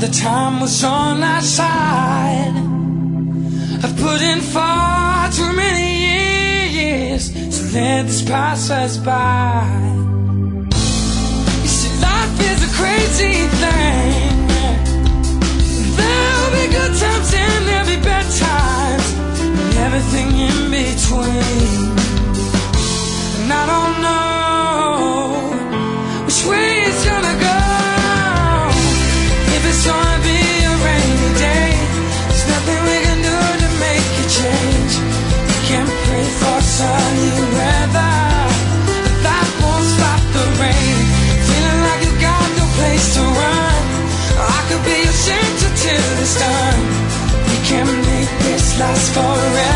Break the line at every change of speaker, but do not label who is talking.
the time was on our side. I've put in far too many years, so let this pass us by. You see, life is a crazy thing. There'll be good times and there'll be bad times, and everything in between. And I don't know which way it's gonna go. If it's gonna be a rainy day, there's nothing we can do to make a change. We can pray for sunny weather, but that won't stop the rain. Feeling like you got no place to run, I could be your shelter till it's done. We can make this last forever.